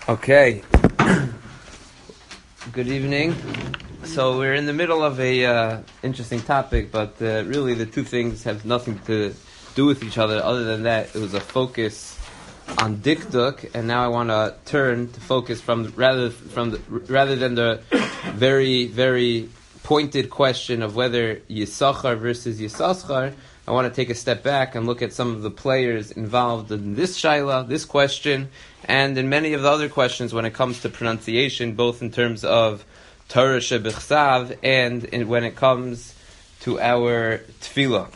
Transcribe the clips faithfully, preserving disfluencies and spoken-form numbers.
Okay. Good evening. So we're in the middle of a uh, interesting topic, but uh, really the two things have nothing to do with each other. Other than that, it was a focus on dikduk, and now I want to turn to focus from rather from the, rather than the very very pointed question of whether Yisachar versus Yisachar. I want to take a step back and look at some of the players involved in this shaila, this question, and in many of the other questions when it comes to pronunciation, both in terms of Torah shebichsav and in, when it comes to our tefillah.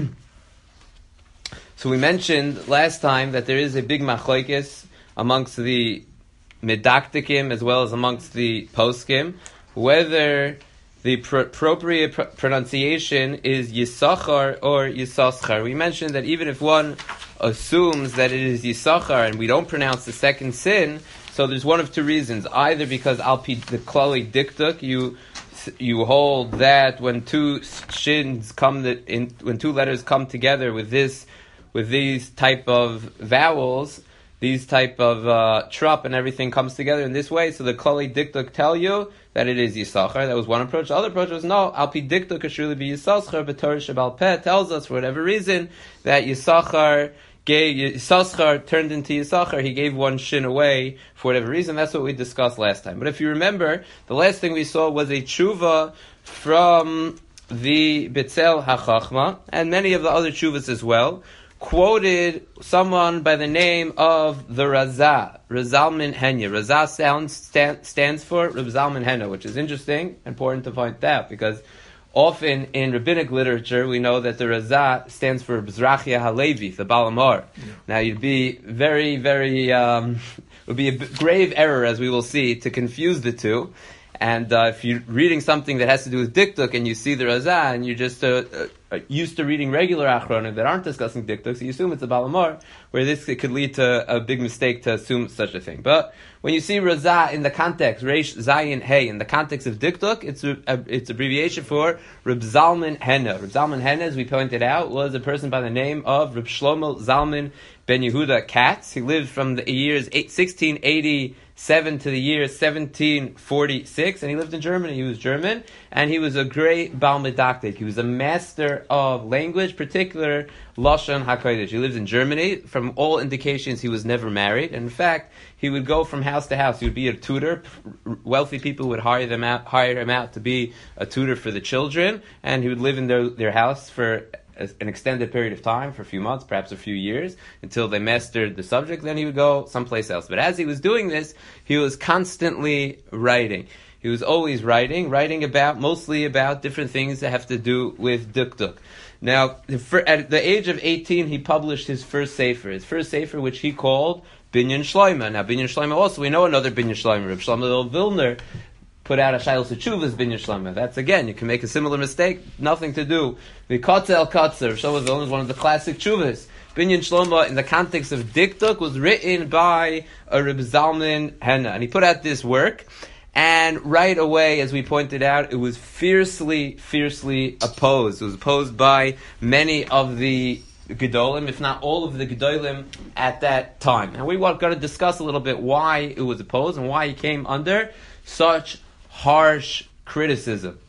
So we mentioned last time that there is a big machlokes amongst the medaktikim as well as amongst the poskim, whether the pr- appropriate pr- pronunciation is Yisachar or Yisaschar. We mentioned that even if one assumes that it is Yisachar and we don't pronounce the second sin, so there's one of two reasons. Either because al pi the klali dikduk, you you hold that when two shins come the, in, when two letters come together with this with these type of vowels, these type of uh, trup and everything comes together in this way. So the klali dikduk tell you that it is Yisachar. That was one approach. The other approach was no, al pi dikduk could surely be Yisachar, but Torah Shebal Peh tells us for whatever reason that Yisachar gave Yisachar turned into Yisachar. He gave one shin away for whatever reason. That's what we discussed last time. But if you remember, the last thing we saw was a tshuva from the Bitzel HaChachma and many of the other tshuvas as well, quoted someone by the name of the Razah, Razalman Henya. Razah sounds, stand, stands for Reb Zalman Hena, which is interesting, important to point out, because often in rabbinic literature we know that the Razah stands for B'zrachia Halevi, the Baal Hamor. Yeah. Now you'd be very, very, um, it would be a grave error, as we will see, to confuse the two. And uh, if you're reading something that has to do with dikduk and you see the Razah and you're just uh, uh, used to reading regular achronim that aren't discussing dikduk, so you assume it's a Baal Hamor, where this it could lead to a big mistake to assume such a thing. But when you see Razah in the context, Reish Zayin Hey, in the context of dikduk, it's a, a, it's abbreviation for Reb Zalman Hena. Reb Zalman Hena, as we pointed out, was a person by the name of Reb Shlomo Zalman Ben Yehuda Katz. He lived from the years sixteen eighty-seven to the year seventeen forty-six, and he lived in Germany. He was German, and he was a great Baal Medaktik. He was a master of language, particular Lashon HaKodesh. He lived in Germany. From all indications, he was never married. And in fact, he would go from house to house. He would be a tutor. Wealthy people would hire them out, hire him out to be a tutor for the children, and he would live in their, their house for an extended period of time, for a few months, perhaps a few years, until they mastered the subject. Then he would go someplace else. But as he was doing this, he was constantly writing. He was always writing, writing about, mostly about different things that have to do with dikduk. Now, at the age of eighteen, he published his first sefer, his first sefer, which he called Binyan Shloima. Now, Binyan Shloima also, we know another Binyan Shloima, Reb Shlomo Vilner, put out a Shailos Teshuvas Binyan Shloima. That's, again, you can make a similar mistake, nothing to do. The Kotze El Kotzer, Shlomo Vilner is one of the classic Teshuvas. Binyan Shloima, in the context of dikduk, was written by a Reb Zalman Hena. And he put out this work, and right away, as we pointed out, it was fiercely, fiercely opposed. It was opposed by many of the Gedolim, if not all of the Gedolim at that time. And we want to discuss a little bit why it was opposed and why he came under such harsh criticism.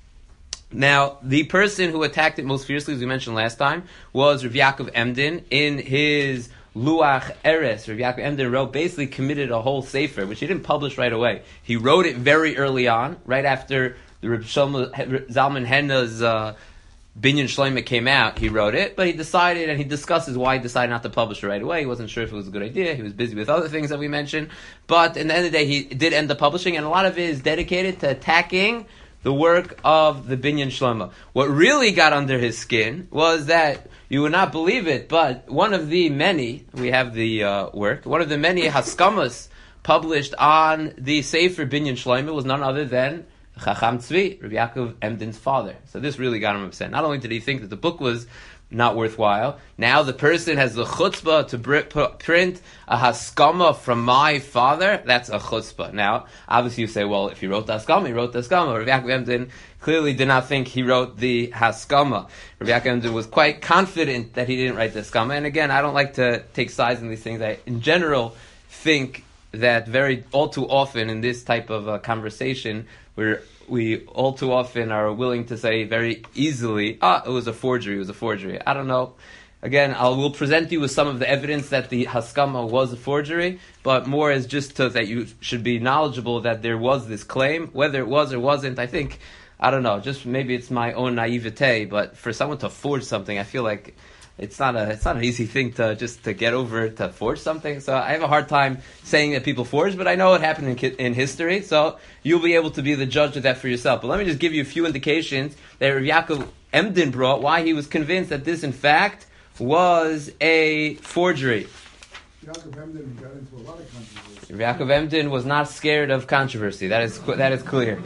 Now, the person who attacked it most fiercely, as we mentioned last time, was Rav Yaakov Emden. In his Luach Eres, Rav Yaakov Emden wrote, basically committed a whole sefer, which he didn't publish right away. He wrote it very early on, right after the Reb Shlomo Zalman Hena's uh, Binyan Shloima came out. He wrote it, but he decided, and he discusses why he decided not to publish it right away. He wasn't sure if it was a good idea. He was busy with other things that we mentioned. But in the end of the day, he did end up publishing, and a lot of it is dedicated to attacking the work of the Binyan Shloima. What really got under his skin was that, you would not believe it, but one of the many, we have the uh, work, one of the many Haskamas published on the Sefer Binyan Shloima was none other than Chacham Tzvi, Rabbi Yaakov Emden's father. So this really got him upset. Not only did he think that the book was not worthwhile, now the person has the chutzpah to br- print a haskama from my father. That's a chutzpah. Now, obviously you say, well, if he wrote the haskama, he wrote the haskama. Rabbi Yaakov Emden clearly did not think he wrote the haskama. Rabbi Yaakov Emden was quite confident that he didn't write the haskama. And again, I don't like to take sides in these things. I, in general, think that very all too often in this type of uh, conversation, where we all too often are willing to say very easily, ah, it was a forgery, it was a forgery. I don't know. Again, I will present you with some of the evidence that the Haskama was a forgery, but more as just to, that you should be knowledgeable that there was this claim. Whether it was or wasn't, I think, I don't know, just maybe it's my own naivete, but for someone to forge something, I feel like it's not a it's not an easy thing to just to get over to forge something. So I have a hard time saying that people forge, but I know it happened in, in history, so you'll be able to be the judge of that for yourself. But let me just give you a few indications that Rav Yaakov Emden brought, why he was convinced that this, in fact, was a forgery. Yaakov Emden got into a lot of controversy. Yaakov Emden was not scared of controversy. That is that is clear.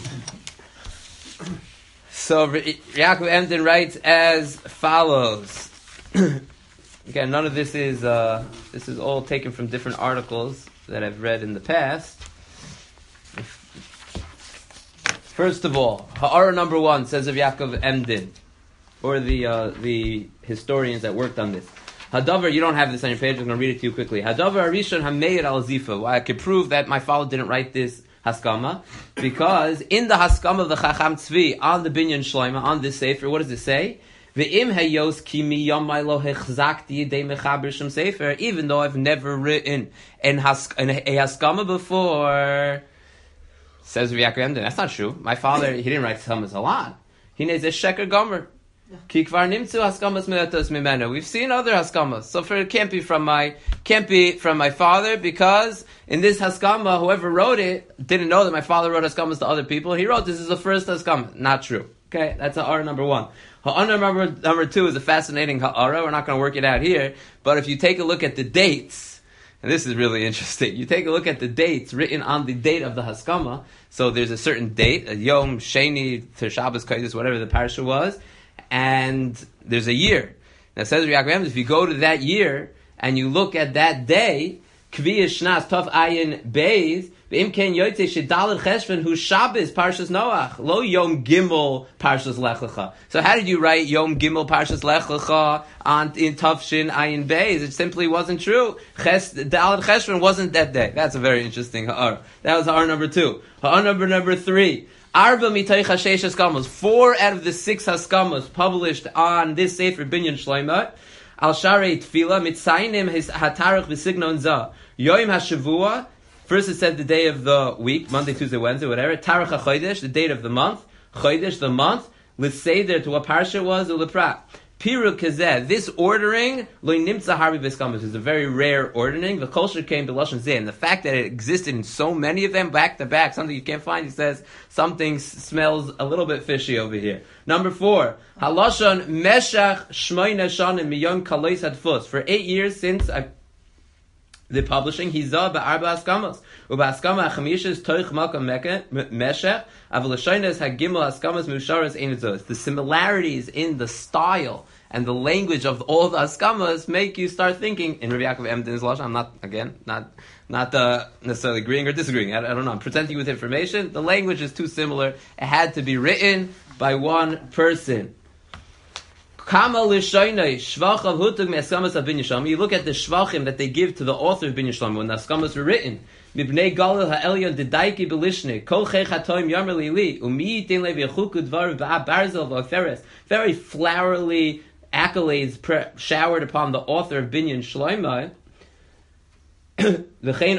So Yaakov Emden writes as follows. Again, none of this is uh, this is all taken from different articles that I've read in the past. First of all, Ha'ara number one says of Yaakov Emden, or the uh, the historians that worked on this. Hadavar, you don't have this on your page. I'm going to read it to you quickly. Hadavar Arishon Hameir al Zifa. Why I could prove that my father didn't write this Haskama, because in the Haskama of the Chacham Tzvi on the Binyan Shloima on this sefer, what does it say? Ve'im hayos ki miyamai lo hechzakti yedei mechaber shem sefer. Even though I've never written in has, in a Haskama before, says Rav Yaakov Emden, that's not true. My father, he didn't write Haskamas a lot. He knows a sheker gomer. Ki kvar nimtzu haskamas me'atos mimena. We've seen other haskamas, so for it can't be from my can't be from my father, because in this haskama, whoever wrote it didn't know that my father wrote haskamas to other people. He wrote this is the first haskama. Not true. Okay, that's ha'ara number one. Ha'ara number number two is a fascinating ha'ara. We're not going to work it out here, but if you take a look at the dates, and this is really interesting, you take a look at the dates written on the date of the haskama. So there's a certain date, a Yom Sheni to Shabbos Kodesh, whatever the parasha was. And there's a year. Now, it says Yaakov, if you go to that year and you look at that day, Kvi Shnas Tov Ayin Beis, V'im Ken Yotzei Shedalad Cheshvan Hu Shabbos Parshas Noach Lo Yom Gimel Parshas Lech Lecha. So how did you write Yom Gimel Parshas Lech Lecha on in Tov Shin Ayin Beis? It simply wasn't true. Ches, Dalad Cheshvan wasn't that day. That's a very interesting ha'ar. That was ha'ar number two. Ha'ar number number three. Arba mitoich hashesh haskamas. Four out of the six haskamas published on this Sefer Binyan Shloima. Al Sharei Tefillah mitzaynim his hatarach v'signon za. Yom hashavua. First it said the day of the week, Monday, Tuesday, Wednesday, whatever. Tarach hachodesh, the date of the month. Chodesh, the month. Let's say there to what parsha it was, uleprat. Piru kazeh. This ordering lo nimtza harbi b'skamas is a very rare ordering. The culture came to lashon zeh, and the fact that it existed in so many of them back to back, something you can't find. He says something s- smells a little bit fishy over here. Number four, halashon meshach shmoina shanim miyom kalois hadfus. For eight years since I, the publishing, hizah ba'arba haskamas u'ba'haskama hachamishes toich malka meshach avalashaynes hagimel haskamas musharas einazos. The similarities in the style and the language of all the haskamas make you start thinking. In Rav Yaakov Emden's lashon, I'm not again not not uh, necessarily agreeing or disagreeing. I, I don't know. I'm presenting you with information. The language is too similar. It had to be written by one person. You look at the shvachim that they give to the author of Binyan Shlomo when the haskamas were written. Very flowery accolades pre- showered upon the author of Binyan Shlomo. These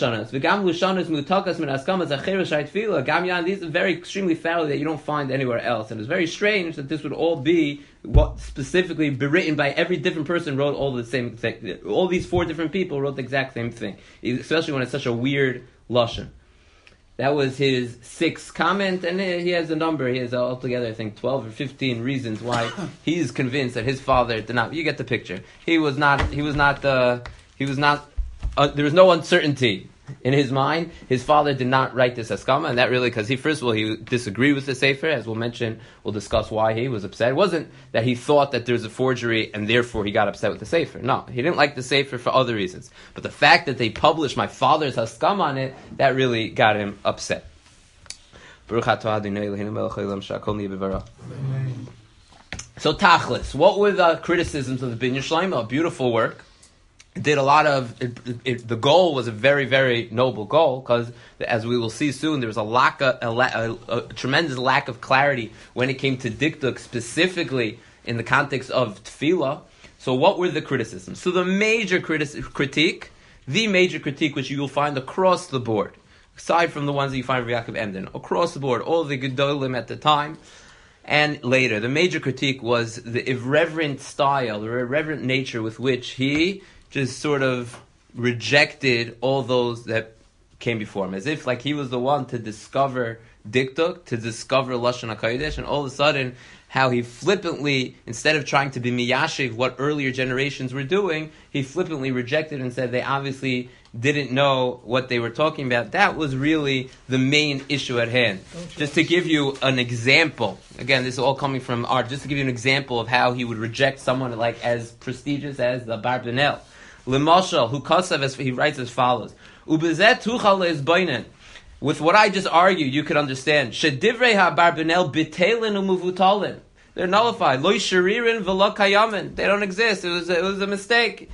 are very extremely flowery that you don't find anywhere else, and it's very strange that this would all be what specifically be written by every different person wrote all the same thing. All these four different people wrote the exact same thing, especially when it's such a weird lashon. That was his sixth comment, and he has a number. He has altogether, I think, twelve or fifteen reasons why he's convinced that his father did not. You get the picture. He was not. He was not. Uh, he was not. Uh, there was no uncertainty in his mind. His father did not write this haskama, and that really because he first of all he disagreed with the sefer, as we'll mention. We'll discuss why he was upset. It wasn't that he thought that there was a forgery and therefore he got upset with the sefer. No, he didn't like the sefer for other reasons. But the fact that they published my father's haskama on it, that really got him upset. So Tachlis, what were the criticisms of the Binyan Shlomo? A beautiful work. did a lot of, it, it, the goal was a very, very noble goal, because as we will see soon, there was a lack of, a, a, a tremendous lack of clarity when it came to dikduk, specifically in the context of tefillah. So what were the criticisms? So the major critis- critique, the major critique which you will find across the board, aside from the ones that you find with Yaakov Emden, across the board, all the Gedolim at the time, and later, the major critique was the irreverent style, the irreverent nature with which he just sort of rejected all those that came before him, as if like he was the one to discover dikduk, to discover Lashon HaKodesh, and all of a sudden, how he flippantly, instead of trying to be miyashiv what earlier generations were doing, he flippantly rejected and said they obviously didn't know what they were talking about. That was really the main issue at hand. Just to give you an example, again, this is all coming from art, just to give you an example of how he would reject someone like as prestigious as the Barbanel. Limashal, who kasav, as he writes as follows: Ubezet tuchal leizbainen. With what I just argued, you could understand. Shedivrei ha-Barbanel bitelin umuvutalin. They're nullified. Lo sharirin v'lo kayamin. They don't exist. It was a, it was a mistake.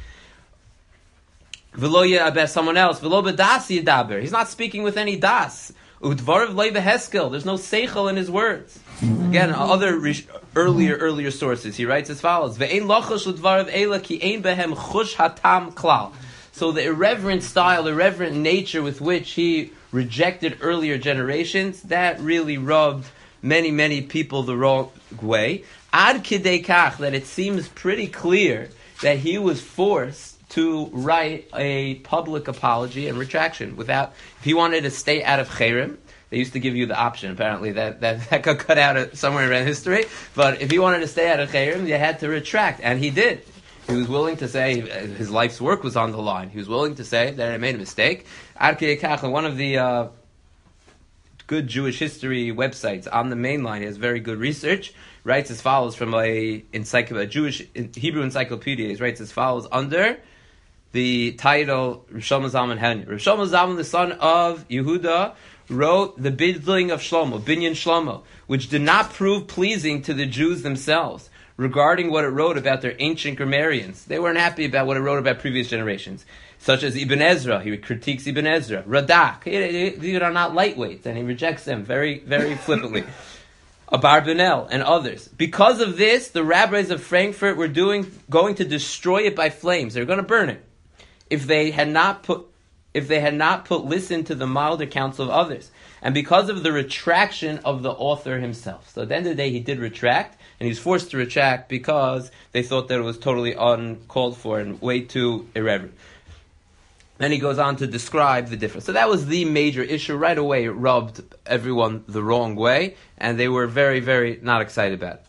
V'lo about someone else. V'lo b'das yidaber. He's not speaking with any das. Udvarav lo beheskel. There's no seichel in his words. Again, other re- earlier earlier sources. He writes as follows: Ve'ein lochash udvarav ela ki ein behem chush hatam klal. So the irreverent style, the irreverent nature with which he rejected earlier generations, that really rubbed many, many people the wrong way. Ad kidei kach, that it seems pretty clear that he was forced to write a public apology and retraction. Without, if he wanted to stay out of Cherem, they used to give you the option, apparently, that, that, that got cut out somewhere around history, but if he wanted to stay out of Cherem, you had to retract, and he did. He was willing to say his life's work was on the line. He was willing to say that I made a mistake. One of the uh, good Jewish history websites on the main line, he has very good research, writes as follows from a, encycl- a Jewish Hebrew encyclopedia. He writes as follows under the title Rav Shlomo Zalman Henya. Rav Shlomo Zalman, the son of Yehuda, wrote the Bidling of Shlomo, Binyan Shlomo, which did not prove pleasing to the Jews themselves regarding what it wrote about their ancient grammarians. They weren't happy about what it wrote about previous generations, such as Ibn Ezra. He critiques Ibn Ezra. Radak. These are not lightweights, and he rejects them very, very flippantly. Abarbanel and others. Because of this, the rabbis of Frankfurt were doing, going to destroy it by flames. They're going to burn it. If they had not put, if they had not put listen to the milder counsel of others. And because of the retraction of the author himself. So at the end of the day, he did retract, and he was forced to retract because they thought that it was totally uncalled for and way too irreverent. Then he goes on to describe the difference. So that was the major issue. Right away, it rubbed everyone the wrong way, and they were very, very not excited about it.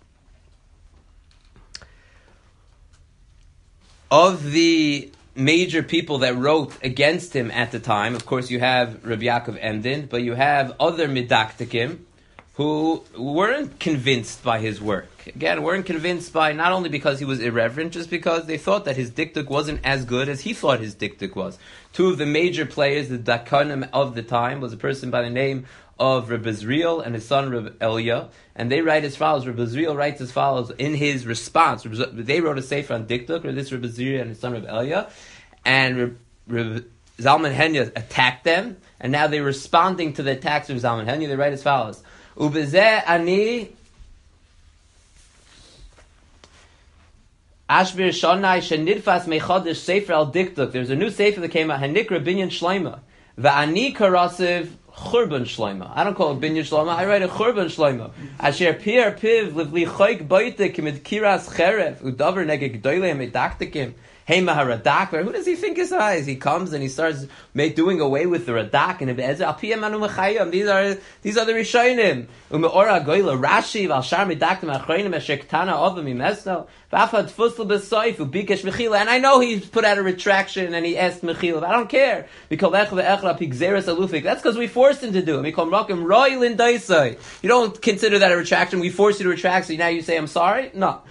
Of the major people that wrote against him at the time, of course, you have Rabbi Yaakov Emden, but you have other midaktikim who weren't convinced by his work. Again, weren't convinced by, not only because he was irreverent, just because they thought that his dikduk wasn't as good as he thought his dikduk was. Two of the major players, the Dakonim of the time, was a person by the name of Reb Bezriel and his son Reb Elia, and they write as follows. Reb Bezriel writes as follows in his response. They wrote a sefer on dikduk, or this Reb Bezriel and his son Reb Elia, and Reb, Reb Zalman Henya attacked them, and now they're responding to the attacks of Zalman Henya. They write as follows. Ubezeh ani Ashvir Shonai Shenidfas Mechodesh Sefer al Dikduk. There's a new sefer that came out, Hanikra Binyan Shleima. Va'ani Karasiv Churban Shleima. I don't call it Binyan Shleima, I write a Churban Shleima. Asher Pir Piv Livli Choik Boite Kimid Kiras Cherev Udavar Negeg Doile Medaktikim. Hey Maharadak, who does he think his eyes? He comes and he starts make, doing away with the Radak and these are these are the Rishonim. Umeora Goyla Rashi Valshar Medaktim Achronim Eshektana Ovim Imesno Vafad Fusl Besoif Ubikesh Mechila. And I know he's put out a retraction and he asked Mechila. I don't care. That's because we forced him to do it. You don't consider that a retraction. We forced you to retract, so now you say I'm sorry? No.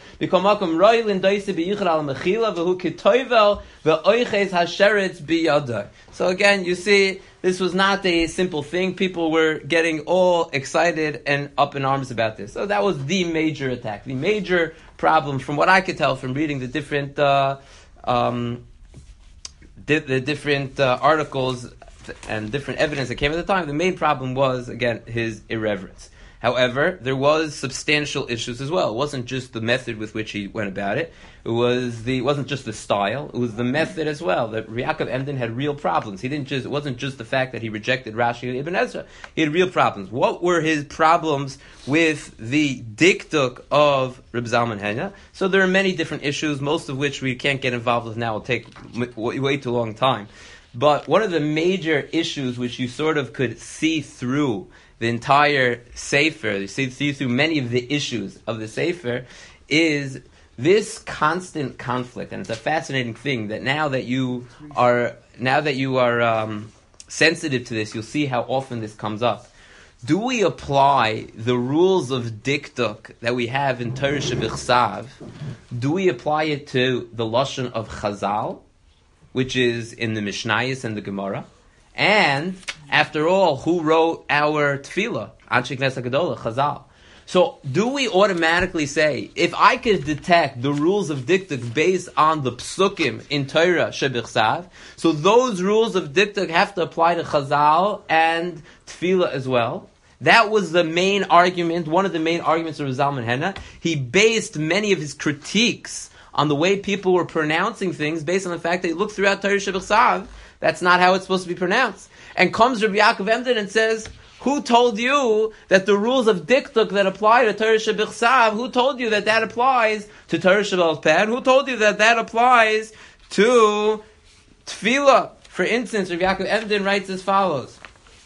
So again, you see, this was not a simple thing. People were getting all excited and up in arms about this. So that was the major attack, the major problem, from what I could tell from reading the different uh, um, di- the different uh, articles and different evidence that came at the time, the main problem was, again, his irreverence. However, there was substantial issues as well. It wasn't just the method with which he went about it. It was the it wasn't just the style. It was the method as well. That Yaakov Emden had real problems. He didn't just it wasn't just the fact that he rejected Rashi and Ibn Ezra. He had real problems. What were his problems with the diktuk of Reb Zalman Hena? So there are many different issues, most of which we can't get involved with now. It'll take way, way too long time. But one of the major issues which you sort of could see through the entire Sefer, you see, see through many of the issues of the Sefer, is this constant conflict. And it's a fascinating thing that now that you are now that you are um, sensitive to this, you'll see how often this comes up. Do we apply the rules of diktuk that we have in Torah Shebichsav? Do we apply it to the lashon of Chazal, which is in the Mishnayos and the Gemara? And, after all, who wrote our tefillah? Anshe Knesset Gedolah, Chazal. So, do we automatically say, if I could detect the rules of diktuk based on the psukim in Torah Shebichsav, so those rules of diktuk have to apply to Chazal and tefillah as well? That was the main argument, one of the main arguments of Zalman Hena. He based many of his critiques on the way people were pronouncing things based on the fact that he looked throughout Torah Shebichsav. That's not how it's supposed to be pronounced. And comes Rabbi Yaakov Emden and says, who told you that the rules of diktuk that apply to Torah Shebichsav, who told you that that applies to Torah Sheba'al Peh? Who told you that that applies to tefillah? For instance, Rabbi Yaakov Emden writes as follows.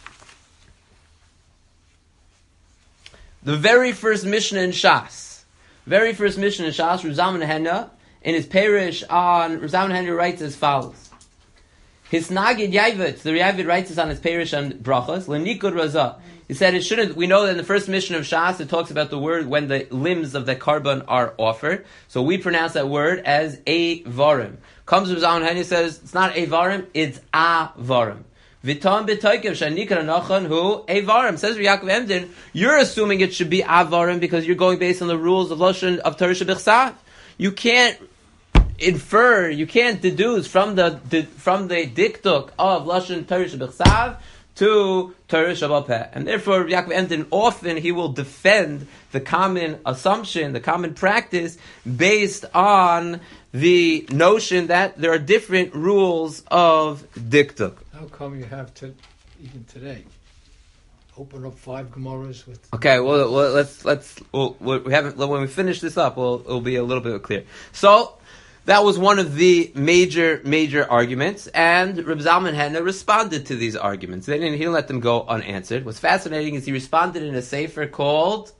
The very first Mishnah in Shas, very first Mishnah in Shas, Reb Zalman Hena, in his parish on, Reb Zalman Hena writes as follows. His Nagid Yavit, the Yavit writes this on his parish on Brachos, L'nikud Razah. He said it shouldn't, we know that in the first mission of Shas, it talks about the word when the limbs of the karban are offered. So we pronounce that word as a varim. Comes Reb Zalman Hena, says, it's not a varim, it's a varim. Vitam b'toikev shanikar anachan hu a varim. Says Yaakov Emden, you're assuming it should be a varim because you're going based on the rules of Lashon of Torah Shebichsav. You can't infer, you can't deduce from the, the from the diktuk of Lashon Torah Shebichsav to Torah Sheba'al Peh. And therefore, Yaakov Emden, often he will defend the common assumption, the common practice, based on the notion that there are different rules of diktuk. How come you have to, even today, open up five Gemaras with... Okay, well, well let's, let's, we'll, we haven't, when we finish this up, we'll, it'll be a little bit clear. So, that was one of the major, major arguments, and Reb Zalman Hena responded to these arguments. They didn't, he didn't let them go unanswered. What's fascinating is he responded in a sefer called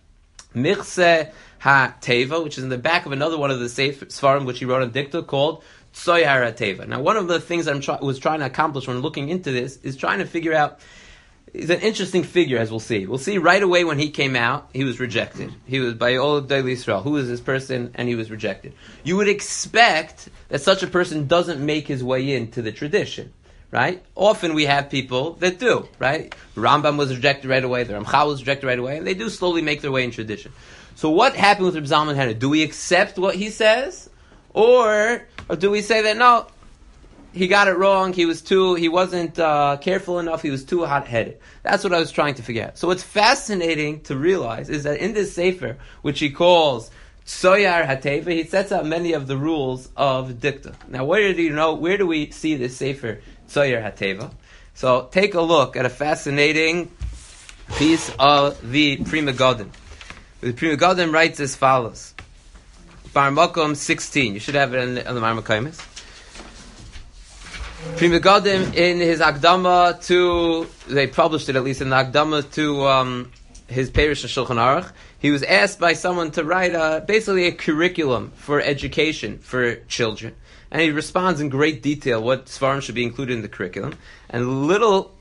Michse HaTeva, which is in the back of another one of the sefer Sfarim, which he wrote on Diktuk, called Tzoyar HaTeva. Now, one of the things I try, was trying to accomplish when looking into this is trying to figure out. He's an interesting figure, as we'll see. We'll see right away when he came out, he was rejected. He was by Olad Daily Israel. Who is this person? And he was rejected. You would expect that such a person doesn't make his way into the tradition, right? Often we have people that do, right? Rambam was rejected right away. The Ramchal was rejected right away. And they do slowly make their way in tradition. So what happened with Reb Zalman Hena? Do we accept what he says? Or, or do we say that, no, he got it wrong, he was too, he wasn't uh, careful enough, he was too hot-headed. That's what I was trying to figure out. So what's fascinating to realize is that in this sefer, which he calls Tzoyar HaTeva, he sets out many of the rules of diktuk. Now, where do you know, where do we see this sefer Tzoyar HaTeva? So take a look at a fascinating piece of the Pri Megadim. The Pri Megadim writes as follows. Bar Makom sixteen. You should have it in the, in the Mar Makaimis. Pri Megadim, in his Akdama to, they published it at least in the Akdama to um, his Perish Shulchan Aruch, he was asked by someone to write a, basically a curriculum for education for children. And he responds in great detail what Svarim should be included in the curriculum. And little,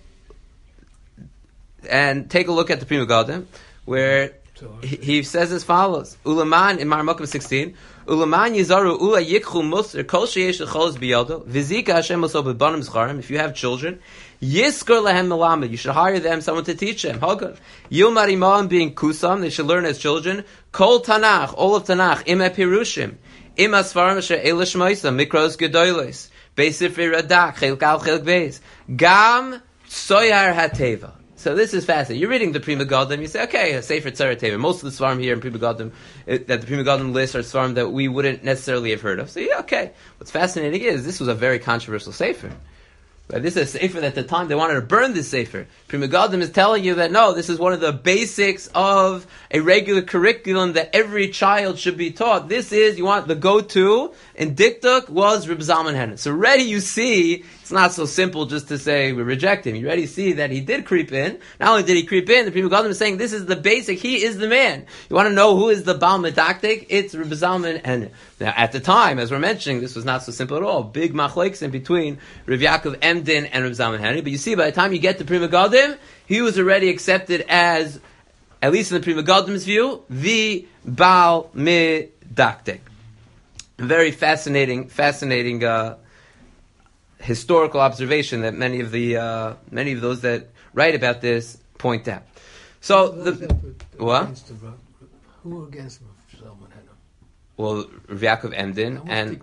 and take a look at the Pri Megadim, where he, he says as follows, Ulaman, in Mar Makom sixteen, Ulaman yizaru ula yikchu musr kol sheyesh l'cholos biyado v'zika Hashem oso b'banim zcharim. If you have children, yiskor lehem melamed. You should hire them someone to teach them. Hagan yilmar imam being kusam. They should learn as children. Kol Tanakh, all of Tanakh. Ima pirushim. Ima svarim asher elish ma'isa mikros gedolos. Beis Sifrei Radak, Chelik Al, Chelik Beis. Gam Soyar HaTeva. So this is fascinating. You're reading the Pri Megadim, you say, okay, a Sefer Tzara Teva. Most of the Svarim here in Pri Megadim, that the Pri Megadim list are Svarim that we wouldn't necessarily have heard of. So yeah, okay. What's fascinating is, this was a very controversial Sefer. Right? This is a Sefer that at the time they wanted to burn this Sefer. Pri Megadim is telling you that no, this is one of the basics of a regular curriculum that every child should be taught. This is, you want the go-to, in Dikduk was Reb Zalman Henna. So already you see, it's not so simple just to say we reject him. You already see that he did creep in. Not only did he creep in, the Pri Megadim is saying this is the basic, he is the man. You want to know who is the Baal Medaktik? It's Reb Zalman Henna. Now at the time, as we're mentioning, this was not so simple at all. Big machlokes in between Rav Yaakov Emden and Reb Zalman Henna. But you see, by the time you get to Pri Megadim, he was already accepted as, at least in the Pri Megadim's view, the Baal Medaktik. Very fascinating, fascinating uh, historical observation that many of the uh, many of those that write about this point out. So the what? The, who were against Zalman Henna? Well, Rav Yaakov Emden and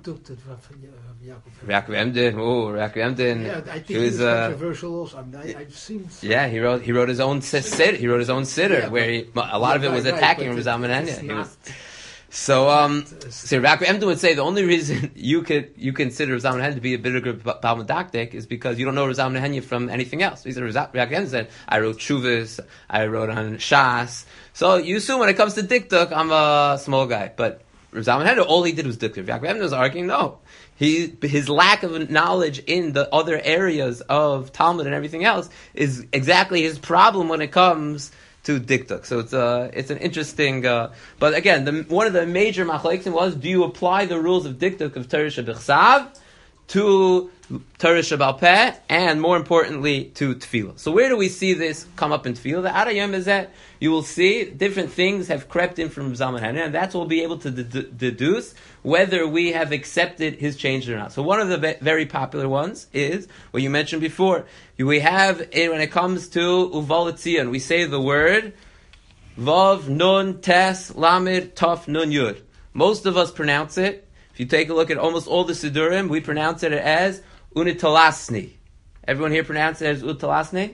Rav Yaakov Emden. Oh, Rav Yaakov Emden. Yeah, I think he he was, was uh, controversial also. I mean, I, I've seen. Some. Yeah, he wrote he wrote his own siddur. He wrote his own siddur Yeah, where he, a lot yeah, of it was right, attacking right, Rav Zalman Henna. it's He not- was- So, um, Not, uh, so Rav Yaakov Emden would say the only reason you could you consider Rav Zalman Henna to be a bigger Baal Medaktik is because you don't know Rav Zalman Henna from anything else. He said, Rav Yaakov Emden said, I wrote Shuvas, I wrote on Shas. So you assume when it comes to Dikduk, I'm a small guy. But Rav Zalman Henna, all he did was Dikduk. Rav Yaakov Emden was arguing, no. He, his lack of knowledge in the other areas of Talmud and everything else is exactly his problem when it comes to Dikduk. So it's uh, it's an interesting, uh, but again, the, one of the major machleksim was, do you apply the rules of Dikduk of Torah Shebichsav to Torah Shebal Peh, and more importantly, to Tefillah. So where do we see this come up in Tefillah? The Arayim is that you will see different things have crept in from Zalman Henna, and that's what we'll be able to d- deduce whether we have accepted his change or not. So one of the ve- very popular ones is what you mentioned before. We have, when it comes to Uval Tzion, we say the word Vav Nun Tes Lamed Taf Nun Yud. Most of us pronounce it. If you take a look at almost all the Sidurim, we pronounce it as Unitalasni. Everyone here pronounce it as Unitalasni?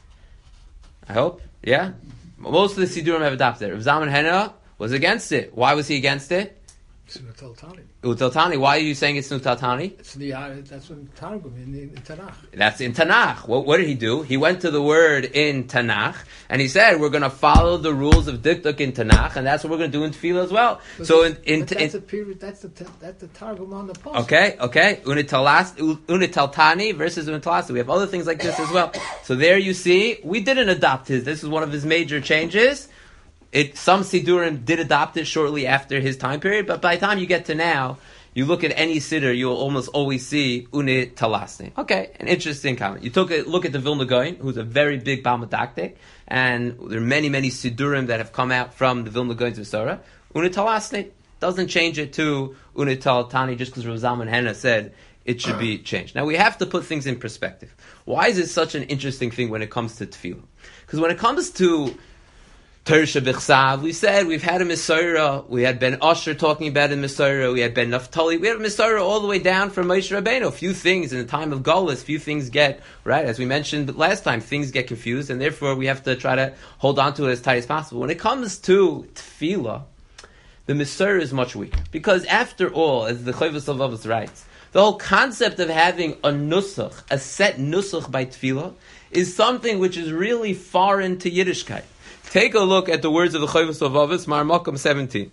I hope. Yeah? Most of the Sidurim have adopted it. Rav Zalman Henna was against it. Why was he against it? It's Nutal Tani. Utaltani. Why are you saying it's Nutaltani? It's the uh, that's in Targum in, in, in Tanakh. That's in Tanakh. What, what did he do? He went to the word in Tanakh, and he said, we're going to follow the rules of Dikduk in Tanakh, and that's what we're going to do in Tefillah as well. But So in... in, but that's in the period. That's the that's the Targum on the post. Okay, okay. Unitalas, unitaltani versus unitalasi. We have other things like this as well. So there you see, we didn't adopt his. This is one of his major changes. It, some Sidurim did adopt it shortly after his time period, but by the time you get to now, you look at any Siddur, you'll almost always see unitalasi. Okay, an interesting comment. You took a look at the Vilna Gaon, who's a very big Baal Medaktik, and there are many, many Sidurim that have come out from the Vilna Gaon's Visara. Unitalasi doesn't change it to Unital Tani just because Rav Zalman Henna said it should be changed. Now we have to put things in perspective. Why is it such an interesting thing when it comes to Tefillah? Because when it comes to Torah Shebichsav, we said we've had a Mesorah, we had Ben Asher talking about a Mesorah, we had Ben Naphtali, we had a Mesorah all the way down from Moshe Rabbeinu. A few things in the time of Golus, few things get, right, as we mentioned last time, things get confused, and therefore we have to try to hold on to it as tight as possible. When it comes to Tefillah, the Mesorah is much weaker. Because after all, as the Chovos HaLevavos writes, the whole concept of having a nusach, a set nusach by Tefillah, is something which is really foreign to Yiddishkeit. Take a look at the words of the Chovos HaLevavos, Mar Makom seventeen.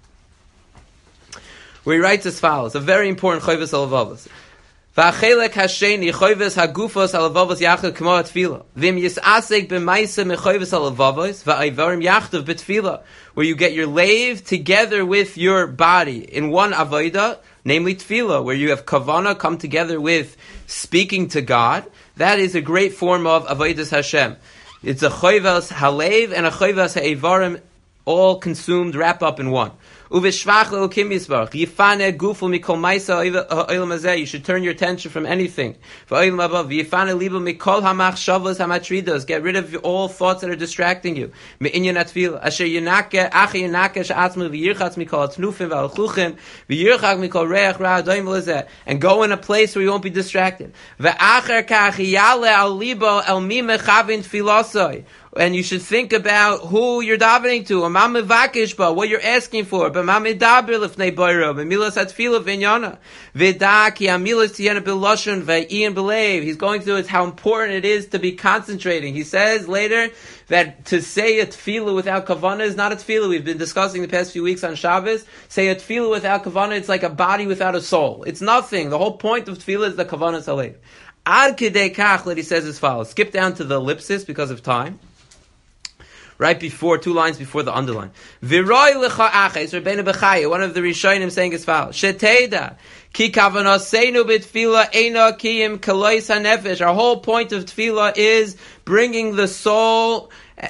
Where he writes as follows, a very important Chovos HaLevavos. V'achelek hasheni Chovos hagufos haLevavos yachad k'mo ha'tefillah. V'im yis'asek b'maisa mechovos haLevavos v'ayvarim yachdav b'tefillah. Where you get your lave together with your body in one avodah, namely tefillah, where you have kavana come together with speaking to God. That is a great form of avodas Hashem. It's a chovos halev and a chovos ha'evarim, all consumed, wrapped up in one. Uveshvach le'Elokim Yisbarach. Yifane gufu mikol ma'isa ha'olam hazeh. You should turn your attention from anything. V'olam haba. V'yifane libo mikol hamachshavos hamatridos. Get rid of all thoughts that are distracting you. Me'inyan atfila. Asher yinake, achi yinake she'atzmu v'yirchatz mikol atnufim v'alchuchim v'yirchak mikol reach ra'adoim l'zeh. And go in a place where you won't be distracted. V'acher kach yale al libo el mi mechavin tfilosoi. And you should think about who you're davening to, what you're asking for. He's going through it, how important it is to be concentrating. He says later that to say a tefillah without kavanah is not a tefillah. We've been discussing the past few weeks on Shabbos. Say a tefillah without kavanah, it's like a body without a soul. It's nothing. The whole point of tefillah is the kavanah salev. Ad kedei kach, that he says as follows. Skip down to the ellipsis because of time. Right before, two lines before the underline. V'roi lecha aches, Rabbeinu Bechaya, one of the Rishonim saying as follows. Sheteda, ki kavanoseinu b'tefillah eino kiyim kalois hanefesh. Our whole point of tefillah is bringing the soul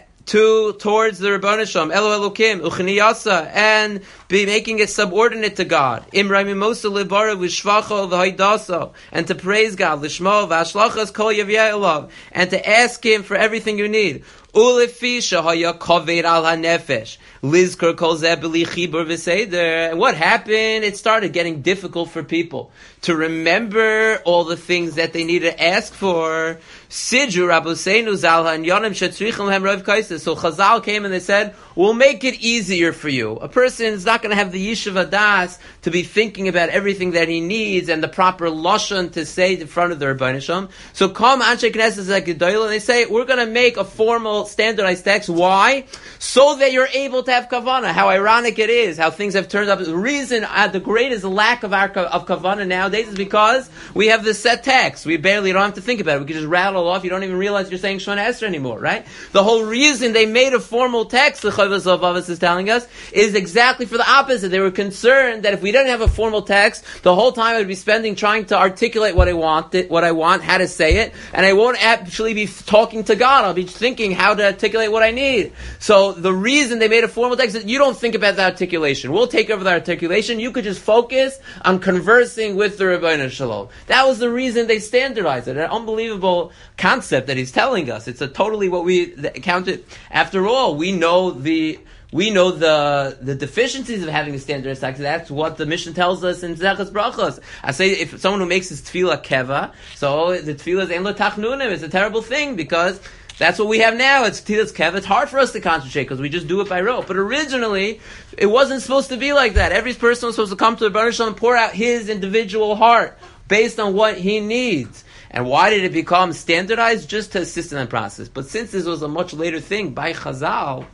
to towards the Rebbeinu Shalom, Elo Elokim, Uchniyasa, and be making it subordinate to God. Imray mimosa libara v'shvacho v'haidaso, and to praise God, l'shmo v'ashlachas kol yaviyah elav, and to ask Him for everything you need. Ulefi shahaya kaved al hanefesh lizkar kol zeh b'li chibur v'seder. And what happened? It started getting difficult for people to remember all the things that they need to ask for. Sidru Rabbeinu zal hanyanim shetzrichim hem rav kaises. So Chazal came and they said, we'll make it easier for you. A person is not going to have the yishuv das to be thinking about everything that he needs and the proper lashon to say in front of the Rebbeinu Shalom. So come Anshe Knesset Gedolah, and they say, we're going to make a formal standardized text. Why? So that you're able to have kavanah. How ironic it is, how things have turned up. The reason, uh, the greatest lack of our of kavanah nowadays is because we have the set text. We barely don't have to think about it. We can just rattle off. You don't even realize you're saying Shemona Esrei anymore, right? The whole reason they made a formal text, the Chovos HaLevavos is telling us, is exactly for the opposite. They were concerned that if we didn't have a formal text, the whole time I'd be spending trying to articulate what I want, what I want, how to say it, and I won't actually be talking to God. I'll be thinking how to articulate what I need. So the reason they made a formal text is you don't think about the articulation. We'll take over the articulation. You could just focus on conversing with the Rebbeinu Shalom. That was the reason they standardized it. An unbelievable concept that he's telling us. It's a totally what we counted. After all, we know the we know the the deficiencies of having a standardized text. That's what the mission tells us in Zechus Brachos. I say if someone who makes his tefillah keva, so the tefillah is ein lo tachnunim. It's a terrible thing because that's what we have now. It's tefillah's keva. It's hard for us to concentrate because we just do it by rote. But originally, it wasn't supposed to be like that. Every person was supposed to come to the Rebbeinu Shalom and pour out his individual heart based on what he needs. And why did it become standardized? Just to assist in that process. But since this was a much later thing by Chazal,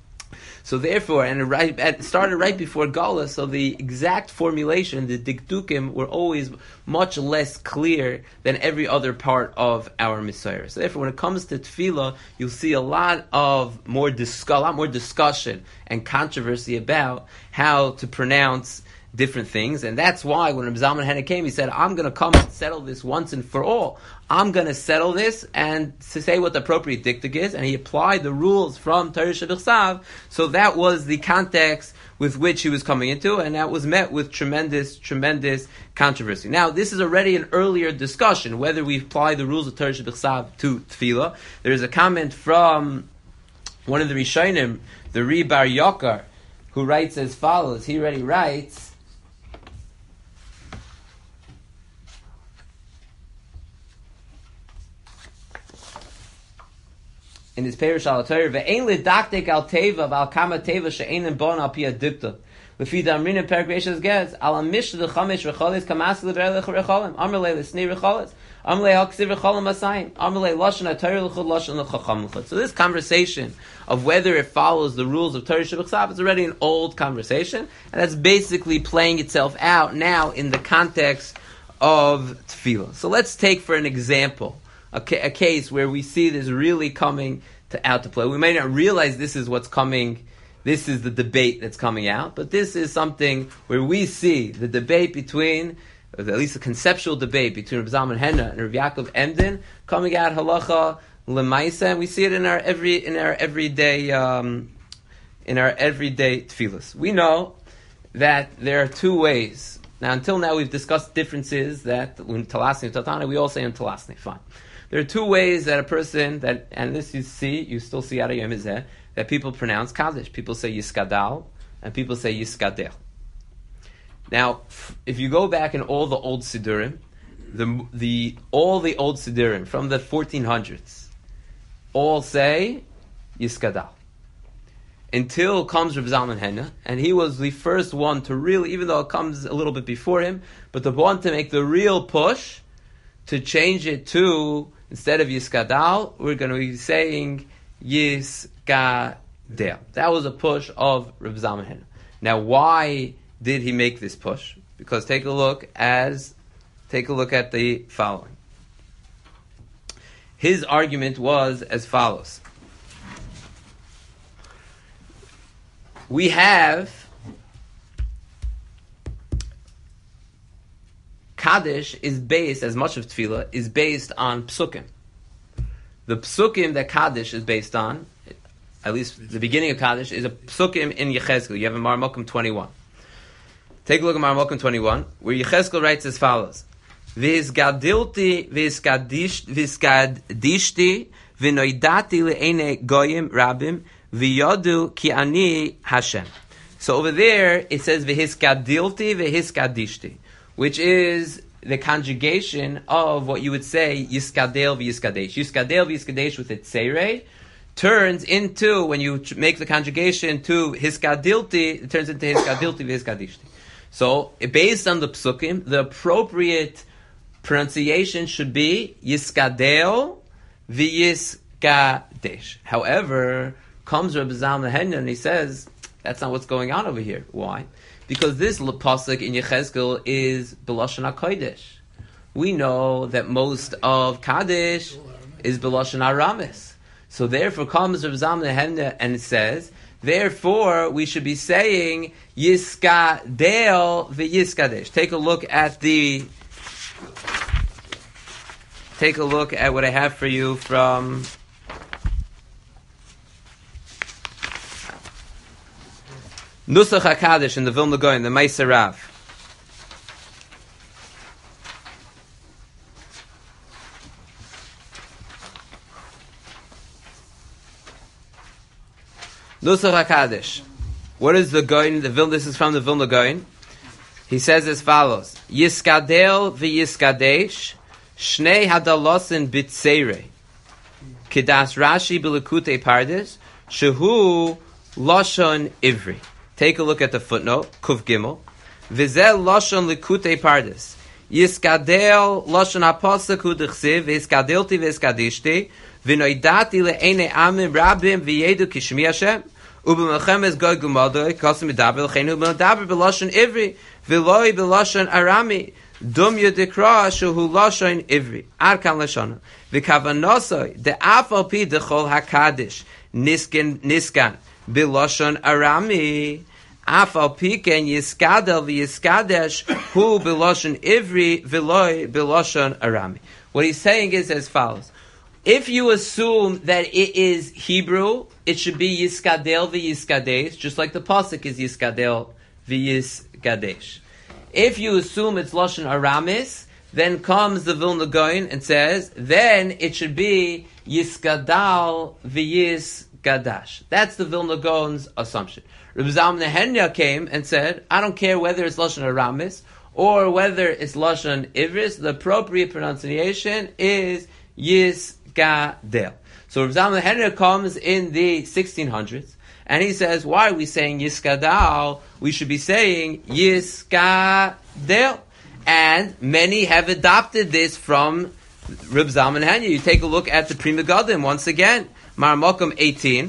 so therefore, and it, right, it started right before Gala, so the exact formulation, the dikdukim, were always much less clear than every other part of our Messiah. So therefore, when it comes to tefillah, you'll see a lot of more dis- a lot more discussion and controversy about how to pronounce different things, and that's why when Reb Zalman Hena came, he said, I'm going to come and settle this once and for all. I'm going to settle this and to say what the appropriate diktuk is, and he applied the rules from Torah Shebechsav, so that was the context with which he was coming into, and that was met with tremendous, tremendous controversy. Now, this is already an earlier discussion, whether we apply the rules of Torah Shebechsav to Tefillah. There is a comment from one of the Rishonim, the Ri Bar Yokar, who writes as follows. He already writes, in his Perush al Torah, ve'ein lidaktik al teva v'al kama teva she'ein bon al pia dikta. Lefi damrin in Perek Beishas Gez, al amish the chamesh recholis kamas lever lech recholim, amrle l'snei recholis, amrle haksiv recholim asayim, amrle lashon ha-Torah l'chud lashon l'chacham l'chud. So this conversation of whether it follows the rules of Torah Shebechsav is already an old conversation, and that's basically playing itself out now in the context of tefillah. So let's take for an example A, ca- a case where we see this really coming to out to play. We may not realize this is what's coming, this is the debate that's coming out, but this is something where we see the debate between, or at least a conceptual debate between Reb Zalman Hena and Reb Yaakov Emden coming out halacha lemaisa, and we see it in our every in our everyday um, in our everyday tefillas. We know that there are two ways. Now, until now, we've discussed differences that in Talasni and Tatana, we all say in Talasni. Fine. There are two ways that a person, that, and this you see, you still see out of Yom Hazeh, that people pronounce Kaddish. People say Yiskadal, and people say Yiskadel. Now, if you go back in all the old Sidurim, the, the, all the old Sidurim from the fourteen hundreds, all say Yiskadal. Until comes Reb Zalman Henna, and he was the first one to really, even though it comes a little bit before him, but the one to make the real push to change it to, instead of Yiskadal, we're going to be saying Yiskadel. That was a push of Reb Zalman Henna. Now, why did he make this push? Because take a look as, take a look at the following. His argument was as follows. We have Kaddish is based, as much of Tefillah, is based on Psukim. The Psukim that Kaddish is based on, at least the beginning of Kaddish, is a Psukim in Yechezkel. You have in Marmokim twenty-one. Take a look at Marmokim twenty-one, where Yechezkel writes as follows. V'izgadilti v'izgadishti v'noidati le'ene goyim rabim v'yodu ki ani Hashem. So over there, it says v'hiskadilti v'hiskadishti, which is the conjugation of what you would say yiskadel v'yiskadesh. Yiskadel v'yiskadesh with its seirei turns into, when you make the conjugation to hiskadilti, it turns into hiskadilti v'hiskadishti. So, based on the psukim, the appropriate pronunciation should be yiskadel v'yiskadesh. However, comes Reb Zalman Henna and he says, that's not what's going on over here. Why? Because this pasuk in Yechezkel is B'lashon HaKodesh. We know that most of Kaddish is B'lashon HaRamis. So therefore comes Reb Zalman Henna and it says, therefore we should be saying Yiskadel v'Yiskadesh. Take a look at the Take a look at what I have for you from Nusach HaKadosh in the Vilna Gaon, the Meiser Rav. Nusach HaKadosh. What is the Gaon? The Vilna, this is from the Vilna Gaon. He says as follows: Yiskadel v'Yiskadesh Shnei Hadalosin Bitzeire Kedas Rashi B'Likutei Pardes Shehu Lashon Ivri. Take a look at the footnote, Kuf Gimel. Vizel Lashon Likutei Pardes. Yiskadel Lashon HaPasuk Hu D'chsiv V'Yiskadelti V'Yiskadishti V'noidati Le'ene Amim Rabim V'yedu Kishmi Hashem U'B'Melchemes Goy Gumadoi Kosim Medaber L'cheinu U'Medaber B'Lashon Ivri V'loi B'Lashon Arami Dum Yudikra Shehu Lashon Ivri Arkan Lashon V'Kavanosoi De'afal Pi D'chol HaKadosh Niskan Niskan B'Lashon Arami Afal Piken Yiskadel v'Yiskadesh Hu B'Lashon Ivri V'loi B'Lashon Arami. What he's saying is as follows: if you assume that it is Hebrew, it should be Yiskadel v'Yiskadesh, just like the pasuk is Yiskadel v'Yiskadesh. If you assume it's Lashon Aramis, then comes the Vilna Gaon and says, then it should be Yiskadal v'Yiskadash. That's the Vilna Gaon's assumption. Reb Zalman Henna came and said, I don't care whether it's Lashon Aramis or whether it's Lashon Ivris, the appropriate pronunciation is Yiskadel. So Reb Zalman Henna comes in the sixteen hundreds and he says, why are we saying Yiskadal? We should be saying Yiskadel. And many have adopted this from Reb Zalman Henna. You take a look at the Pri Megadim once again. Marmokim eighteen.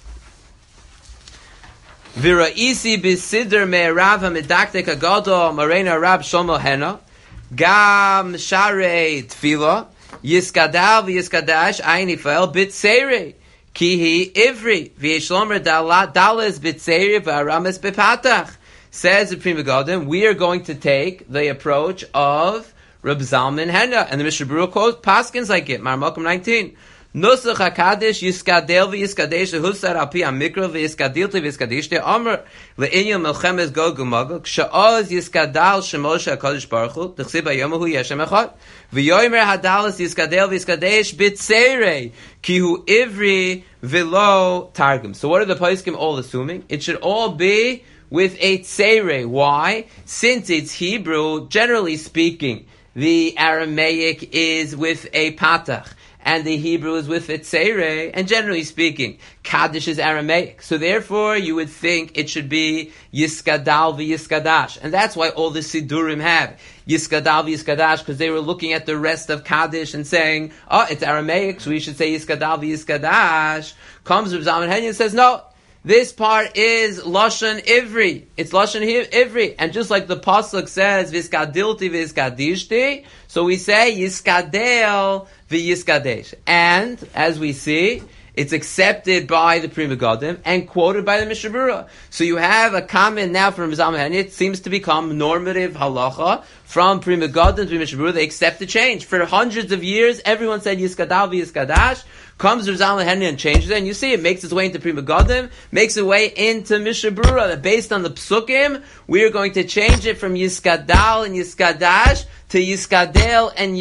V'ra'isi b'sidr me'erav ha'medaktek ha'gadol marena Rab Shlomo Henna gam sharei tefila yiskadal v'yiskadash ayin Yifel b'tzeirei ki hi ivri v'yeshlomer dales b'tzeirei v'arames b'patach. Says the Pri Megadim, we are going to take the approach of Reb Zalman Henna, and the Mishnah Berurah quotes paskins like it. Marmokim nineteen. Nusach HaKadosh yiskadel v'yiskadesh husar al pi amikra v'yiskadilti v'yiskadishte Amr le'inyam melchemes Gog u'Magog sha'oz yiskadal shemoshe HaKadosh Baruch Hu t'chsib hayomahu yeshem echad v'yoymer hadalas yiskadel v'yiskadesh b'tseirei ki hu ivri v'lo targum. So what are the poskim all assuming? It should all be with a tseirei. Why? Since it's Hebrew, generally speaking, the Aramaic is with a patach, and the Hebrew is with a tseirei, and generally speaking, Kaddish is Aramaic. So therefore, you would think it should be Yiskadal v'Yiskadash. And that's why all the Sidurim have Yiskadal v'Yiskadash, because they were looking at the rest of Kaddish and saying, oh, it's Aramaic, so we should say Yiskadal v'Yiskadash. Comes Reb Zalman Henya and says, no, this part is Lashon Ivri. It's Lashon Ivri. And just like the Pasuk says, Viskadilti Viskadishti, so we say Yiskadel v'Yiskadesh. And, as we see, it's accepted by the Pri Megadim and quoted by the Mishnah Berurah. So you have a comment now from Zalman Henya. It seems to become normative halacha from Pri Megadim to Mishnah Berurah. They accept the change. For hundreds of years, everyone said Yiskadal v'Yiskadash. Comes Rav Zalman Henya and changes it, and you see it makes its way into Pri Megadim, makes its way into Mishnah Berurah. That based on the Psukim, we are going to change it from Yiskadal and Yiskadash to Yiskadel and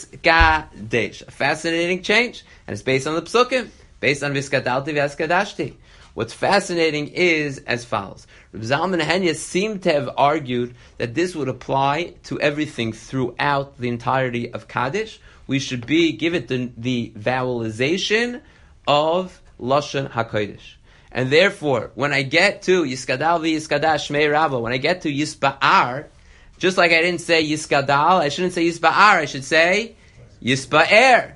Yiskadesh. A fascinating change, and it's based on the Psukim, based on Viskadalti v'Yiskadashti. What's fascinating is as follows. Rav Zalman Henya seemed to have argued that this would apply to everything throughout the entirety of Kaddish. We should be give it the, the vowelization of Lashon HaKodesh. And therefore, when I get to Yiskadal v'Yiskadash Shmei Rabba, when I get to Yisba'ar, just like I didn't say Yiskadal, I shouldn't say Yisba'ar, I should say Yisba'er.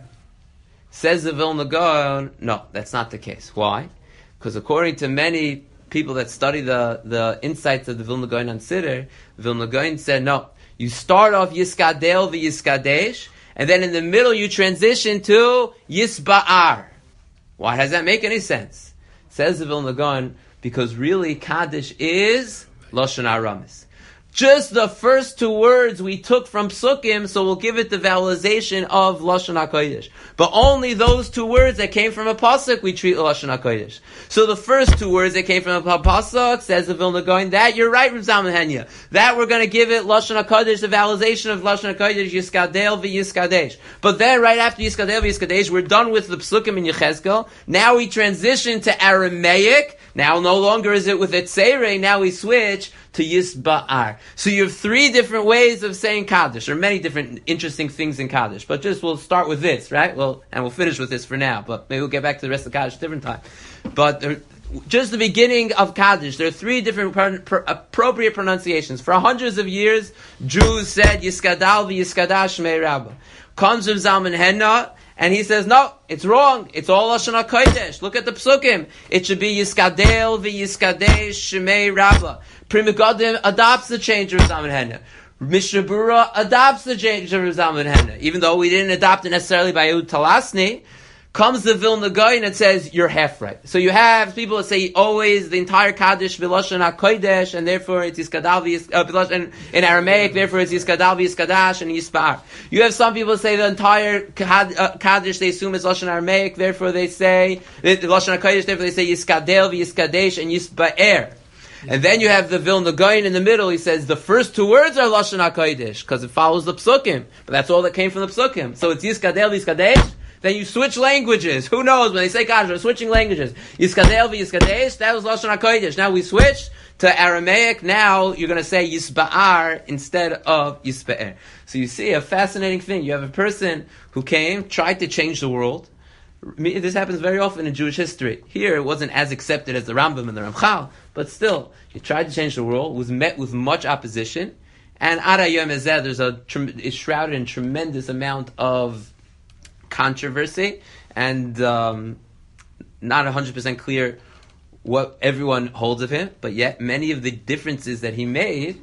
Says the Vilna Gaon, no, that's not the case. Why? Because according to many people that study the, the insights of the Vilna Gaon on Siddur, Vilna Gaon said, no, you start off Yiskadel v'Yiskadesh, and then in the middle you transition to Yisba'ar. Why does that make any sense? Says the Vilna Gaon, because really Kaddish is Lashon Aramis. Just the first two words we took from Psukim, so we'll give it the vowelization of Lashon HaKodesh. But only those two words that came from a Pasuk we treat Lashon HaKodesh. So the first two words that came from a Pasuk, says the Vilna Gaon, that you're right, Rav Zalman Henya. That we're going to give it Lashon HaKodesh, the vowelization of Lashon HaKodesh, Yiskadel v'Yiskadesh. But then right after Yiskadel v'Yiskadesh, we're done with the Psukim in Yechezkel. Now we transition to Aramaic. Now no longer is it with Etzerei, now we switch to Yisba'ar. So you have three different ways of saying Kaddish. There are many different interesting things in Kaddish. But just we'll start with this, right? Well, and we'll finish with this for now. But maybe we'll get back to the rest of Kaddish at a different time. But there, just the beginning of Kaddish, there are three different pro, pro, appropriate pronunciations. For hundreds of years, Jews said Yiskadal v'Yiskadash Shmei Rabba. Comes Rav Zalman Henya, and he says, no, it's wrong. It's all Lashon HaKodesh. Look at the Psukim. It should be Yiskadel v'Yiskadesh Shmei Rabba. Pri Megadim adopts the change of Rav Zalman Henya. Mishnah Berurah adopts the change of Rav Zalman Henya. Even though we didn't adopt it necessarily by Ehud Talasni, comes the Vilna Gaon and says, you're half right. So you have people that say always the entire Kaddish B'Lashon HaKodesh, and therefore it's Yiskadal v'Yiskadash, in Aramaic, therefore it's Yiskadal v'Yiskadash and Yispar. You have some people that say the entire Kaddish they assume is Lashon Aramaic, therefore they say, Lashon HaKodesh, therefore they say Yiskadel v'Yiskadesh and Yisba'er. And then you have the Vilna Gaon in the middle. He says the first two words are Lashon HaKodesh because it follows the Psukim. But that's all that came from the Psukim. So it's Yiskadel v'Yiskadesh. Then you switch languages. Who knows? When they say Kaddish, we're switching languages. Yiskadel v'Yiskadesh, that was Lashon HaKodesh. Now we switch to Aramaic. Now you're going to say Yisba'ar instead of Yisba'er. So you see a fascinating thing. You have a person who came, tried to change the world. This happens very often in Jewish history. Here, it wasn't as accepted as the Rambam and the Ramchal, but still, he tried to change the world, was met with much opposition, and Ara Yom Ezeh, there's a it's shrouded in tremendous amount of controversy, and um, not one hundred percent clear what everyone holds of him, but yet many of the differences that he made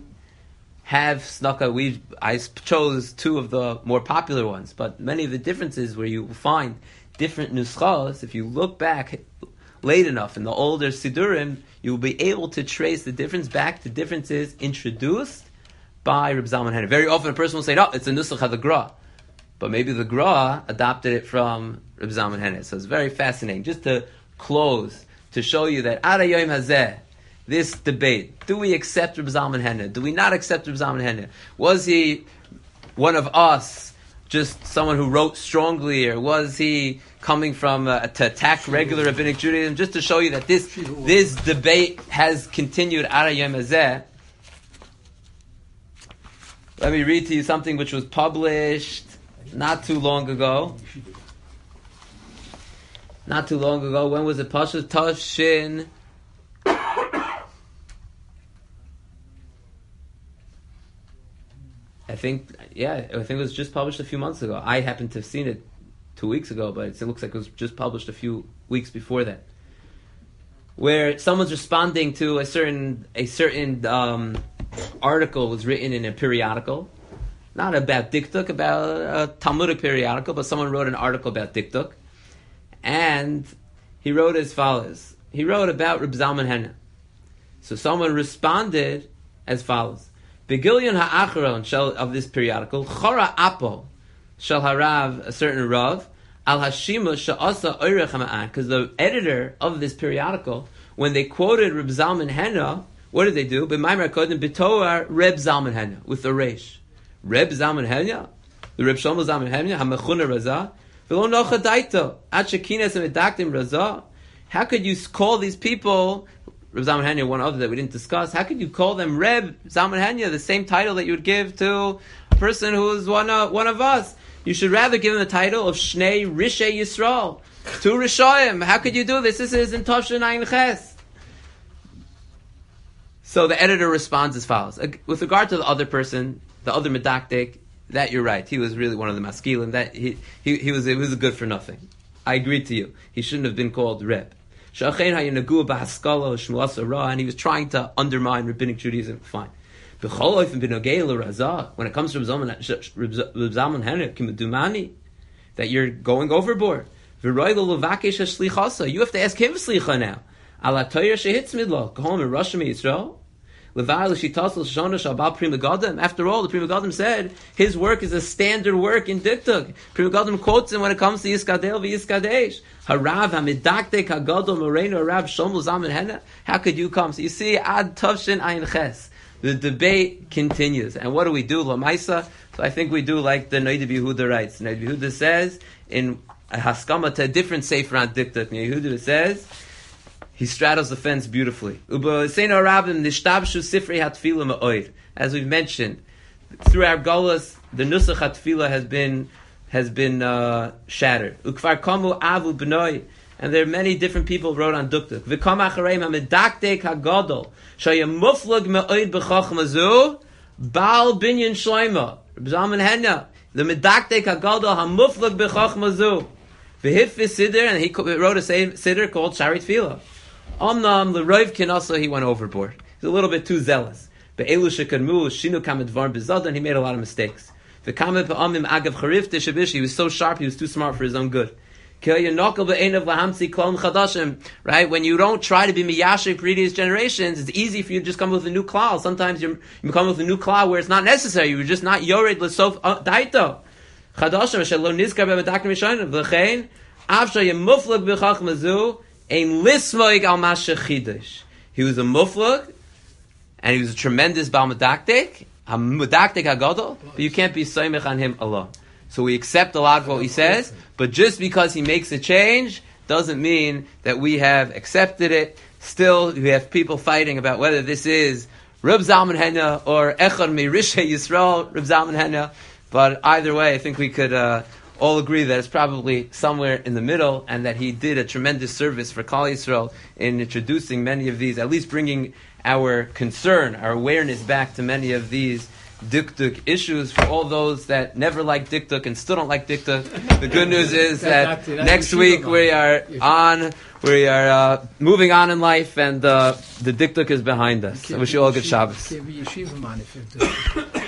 have snuck out. We I chose two of the more popular ones, but many of the differences where you find different nuschos, if you look back late enough in the older Sidurim, you will be able to trace the difference back to differences introduced by Reb Zalman Henya. Very often a person will say, no, it's a nusach HaDagra. but maybe the Gra adopted it from Reb Zalman Henneh. So it's very fascinating. Just to close, to show you that Ad Hayom Hazeh, this debate, do we accept Reb Zalman Henneh? Do we not accept Reb Zalman Henneh? Was he one of us, just someone who wrote strongly, or was he coming from uh, to attack regular rabbinic Judaism? Just to show you that this this debate has continued Ad Hayom Hazeh. Let me read to you something which was published not too long ago. Not too long ago. When was it? Pasha Tashin. I think, yeah, I think it was just published a few months ago. I happened to have seen it two weeks ago, but it looks like it was just published a few weeks before that. Where someone's responding to a certain a certain um, article was written in a periodical, not about Diktuk, about a Talmudic periodical, but someone wrote an article about Diktuk, and he wrote as follows. He wrote about Reb Zalman Henneh. So someone responded as follows. Begilyon ha'achron shel of this periodical, chora apo shel harav, a certain rav, al hashima she'asa oirech hama'an, because the editor of this periodical, when they quoted Reb Zalman Henneh, what did they do? B'maimer kodim b'toar Reb Zalman Henneh, with the reish. Reb Zalman Henneh, the Reb Shlomo Zalman Henneh, ha'mechuna razah, v'lo nocha daito, ad shekines ha'medaktim razah. How could you call these people, Reb Zalman Henneh, one other that we didn't discuss, how could you call them Reb Zalman Henneh, the same title that you would give to a person who is one of, one of us? You should rather give him the title of Shnei Rishei Yisrael, two Rishoyim. How could you do this? This is in Tavshin Ayin Ches. So the editor responds as follows. With regard to the other person, the other Medaktik, that you're right. He was really one of the Maskilim. That he, he, he was, he was a good for nothing. I agree to you. He shouldn't have been called Reb. And he was trying to undermine rabbinic Judaism. Fine. When it comes to Reb Zalman Henneh, that you're going overboard. You have to ask him slicha now. Go home and rush me, Yisrael. After all, the Prima Gadim said his work is a standard work in Diktuk. Prima Gadim quotes him when it comes to Yiskadel v'Yiskadesh. Harav hamidaktek hagadol moreno Rav Shlomo Zalman Henneh. How could you come? So you see, ad tavshin ayin ches. The debate continues, and what do we do, Lamaisa? So I think we do like the Noida Yehuda writes. Noida Yehuda says in a haskama to a different sefer on Diktuk. Yehuda says. He straddles the fence beautifully. As we've mentioned, through our Golas, the Nusach HaTfilah has been has been uh, shattered. And there are many different people who wrote on Duktuk. Baal Binyan Shloima, Zalman Henneh, the Medaktek HaGadol HaMuflag B'Chochma V'hif Siddur, and he wrote a siddur called Shari Tfilah. Omnam l'roivkin also he went overboard. He's a little bit too zealous. Be'elu shekarmu shinu kamet dvarim b'zadan. He made a lot of mistakes. V'kamet ba'amim agav charif tishabish. He was so sharp. He was too smart for his own good. Right? When you don't try to be miyashik previous generations, it's easy for you to just come with a new klal. Sometimes you're, you come with a new klal where it's not necessary. You're just not yored l'sof daito. Chadashim shelo nizkar be'medakim mishanim v'chein avsha yemuflag b'chachma zu. Ein lismoig al mashachidish. He was a muflag, and he was a tremendous Baal Medaktik, a Medaktik HaGadol, but you can't be soymech on him alone. So we accept a lot of what he says, but just because he makes a change doesn't mean that we have accepted it. Still, we have people fighting about whether this is Reb Zalman Henneh or Echad Mi Rishei Yisrael, Reb Zalman Henneh. But either way, I think we could uh, all agree that it's probably somewhere in the middle, and that he did a tremendous service for Klal Yisrael in introducing many of these, at least bringing our concern, our awareness back to many of these Diktuk issues. For all those that never liked Diktuk and still don't like Diktuk, the good news is that next week we are on, we are uh, moving on in life, and uh, the Diktuk is behind us. I wish you all good Shabbos.